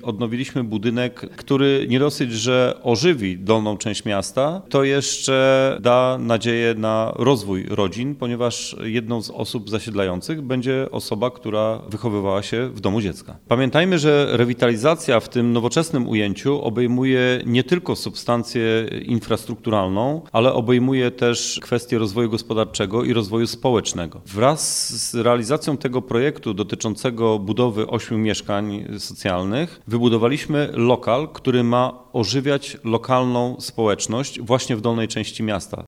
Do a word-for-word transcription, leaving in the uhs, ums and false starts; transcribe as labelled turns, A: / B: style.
A: odnowiliśmy budynek, który nie dosyć, że ożywi dolną część miasta, to jeszcze da nadzieję na rozwój rodzin, ponieważ jedną z osób zasiedlających będzie osoba, która wychowywała się w domu dziecka. Pamiętajmy, że rewitalizacja w tym nowoczesnym ujęciu obejmuje nie tylko substancję infrastrukturalną, ale obejmuje też kwestie rozwoju gospodarczego i rozwoju społecznego. Wraz z realizacją tego projektu dotyczącego budowy ośmiu mieszkań socjalnych wybudowaliśmy lokal, który ma ożywiać lokalną społeczność właśnie w dolnej części miasta.